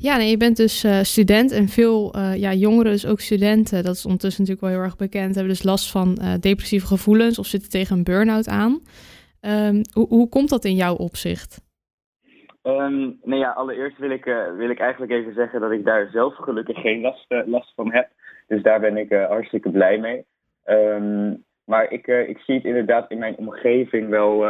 Ja, nee, je bent dus student en veel jongeren, dus ook studenten, dat is ondertussen natuurlijk wel heel erg bekend, hebben dus last van depressieve gevoelens of zitten tegen een burn-out aan. Hoe komt dat in jouw opzicht? Nou ja, allereerst wil ik eigenlijk even zeggen dat ik daar zelf gelukkig geen last van heb. Dus daar ben ik hartstikke blij mee. Maar ik zie het inderdaad in mijn omgeving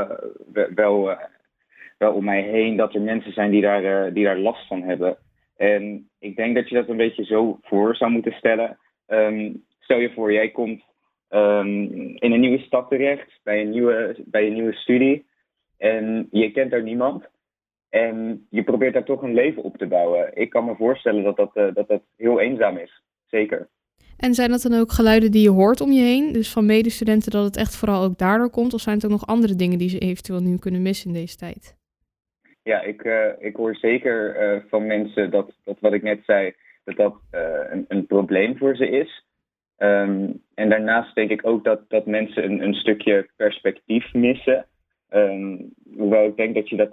wel om mij heen dat er mensen zijn die daar last van hebben. En ik denk dat je dat een beetje zo voor zou moeten stellen. Stel je voor, jij komt in een nieuwe stad terecht, bij een nieuwe studie. En je kent daar niemand. En je probeert daar toch een leven op te bouwen. Ik kan me voorstellen dat heel eenzaam is. Zeker. En zijn dat dan ook geluiden die je hoort om je heen, dus van medestudenten, dat het echt vooral ook daardoor komt? Of zijn het ook nog andere dingen die ze eventueel nu kunnen missen in deze tijd? Ja, ik hoor zeker van mensen dat wat ik net zei, dat een probleem voor ze is. En daarnaast denk ik ook dat mensen een stukje perspectief missen. Hoewel ik denk dat je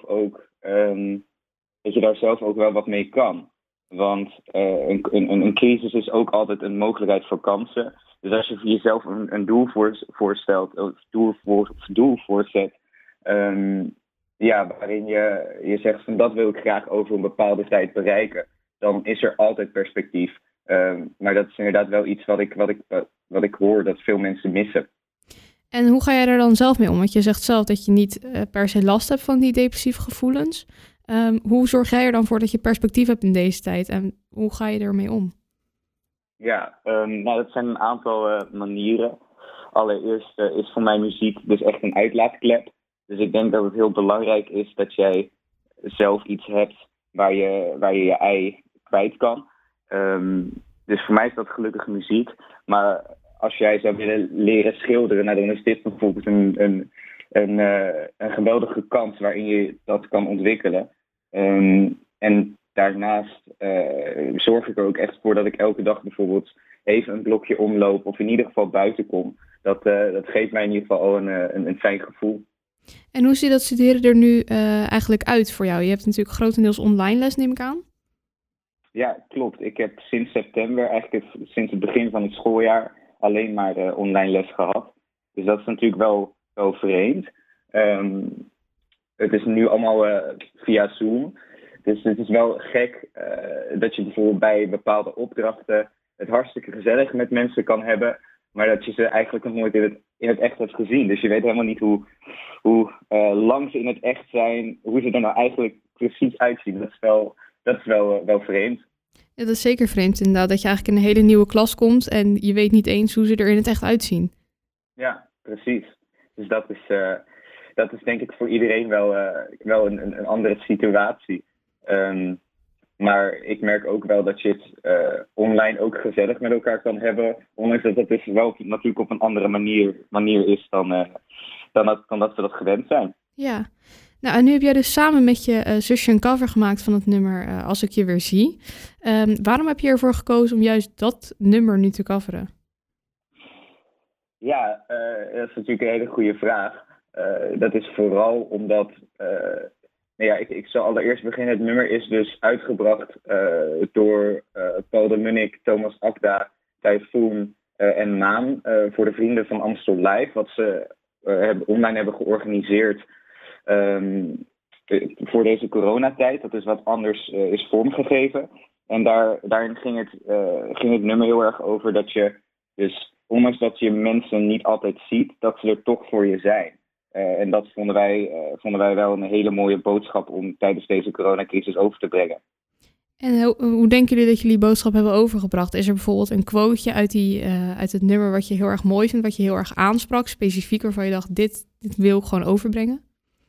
dat je daar zelf ook wel wat mee kan. Want een crisis is ook altijd een mogelijkheid voor kansen. Dus als je voor jezelf een doel voorstelt, of doel voorzet, waarin je zegt van dat wil ik graag over een bepaalde tijd bereiken, dan is er altijd perspectief. Maar dat is inderdaad wel iets wat ik hoor dat veel mensen missen. En hoe ga jij er dan zelf mee om? Want je zegt zelf dat je niet per se last hebt van die depressieve gevoelens. Hoe zorg jij er dan voor dat je perspectief hebt in deze tijd? En hoe ga je ermee om? Ja, nou dat zijn een aantal manieren. Allereerst is voor mij muziek dus echt een uitlaatklep. Dus ik denk dat het heel belangrijk is dat jij zelf iets hebt waar je ei kwijt kan. Dus voor mij is dat gelukkig muziek. Maar als jij zou willen leren schilderen, nou, dan is dit bijvoorbeeld een geweldige kans waarin je dat kan ontwikkelen. En daarnaast zorg ik er ook echt voor dat ik elke dag bijvoorbeeld even een blokje omloop of in ieder geval buiten kom. Dat geeft mij in ieder geval al een fijn gevoel. En hoe ziet dat studeren er nu eigenlijk uit voor jou? Je hebt natuurlijk grotendeels online les, neem ik aan. Ja, klopt. Ik heb sinds september, eigenlijk sinds het begin van het schooljaar, alleen maar online les gehad. Dus dat is natuurlijk wel vreemd. Het is nu allemaal via Zoom. Dus het is wel gek dat je bijvoorbeeld bij bepaalde opdrachten het hartstikke gezellig met mensen kan hebben, maar dat je ze eigenlijk nog nooit in het echt hebt gezien. Dus je weet helemaal niet hoe lang ze in het echt zijn, hoe ze er nou eigenlijk precies uitzien. Dat is wel vreemd. Ja, dat is zeker vreemd inderdaad, dat je eigenlijk in een hele nieuwe klas komt en je weet niet eens hoe ze er in het echt uitzien. Ja, precies. Dus dat is denk ik voor iedereen wel een andere situatie. Maar ik merk ook wel dat je het online ook gezellig met elkaar kan hebben. Ondanks dat het dus wel natuurlijk op een andere manier is dan dat we dat gewend zijn. Ja, nou en nu heb jij dus samen met je zusje een cover gemaakt van het nummer Als ik je weer zie. Waarom heb je ervoor gekozen om juist dat nummer nu te coveren? Ja, dat is natuurlijk een hele goede vraag. Dat is vooral omdat, nou ja, ik zal allereerst beginnen. Het nummer is dus uitgebracht door Paul de Munnik, Thomas Akda, Typhoon en Maan voor de Vrienden van Amstel Live, wat ze online hebben georganiseerd voor deze coronatijd. Dat is wat anders is vormgegeven. En daarin ging het nummer heel erg over dat je dus, ondanks dat je mensen niet altijd ziet, dat ze er toch voor je zijn. En dat vonden wij wel een hele mooie boodschap om tijdens deze coronacrisis over te brengen. En hoe denken jullie dat jullie boodschap hebben overgebracht? Is er bijvoorbeeld een quoteje uit het nummer wat je heel erg mooi vindt, wat je heel erg aansprak, specifiek waarvan je dacht, dit wil ik gewoon overbrengen?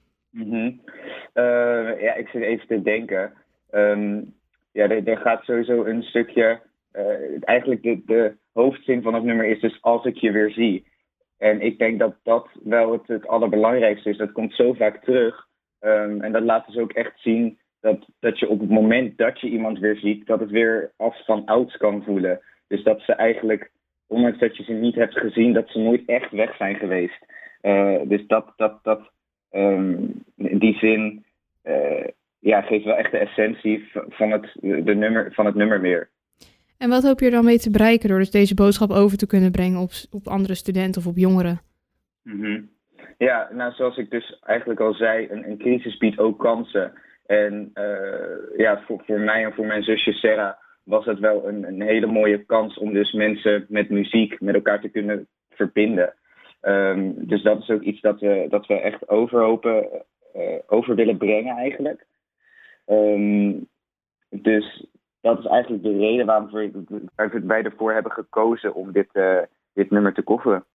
Ja, ik zit even te denken. Er gaat sowieso een stukje. Eigenlijk de hoofdzin van het nummer is dus als ik je weer zie. En ik denk dat dat wel het allerbelangrijkste is. Dat komt zo vaak terug. En dat laat dus ook echt zien dat je op het moment dat je iemand weer ziet, dat het weer als van ouds kan voelen. Dus dat ze eigenlijk, ondanks dat je ze niet hebt gezien, dat ze nooit echt weg zijn geweest. Dus in die zin ja, geeft wel echt de essentie van het nummer weer. En wat hoop je er dan mee te bereiken door dus deze boodschap over te kunnen brengen op andere studenten of op jongeren? Mhm. Ja, nou zoals ik dus eigenlijk al zei, een crisis biedt ook kansen. En ja, voor mij en voor mijn zusje Sarah was het wel een hele mooie kans om dus mensen met muziek met elkaar te kunnen verbinden. Dus dat is ook iets dat we echt over willen brengen eigenlijk. Dus dat is eigenlijk de reden waarom wij ervoor hebben gekozen om dit nummer te coveren.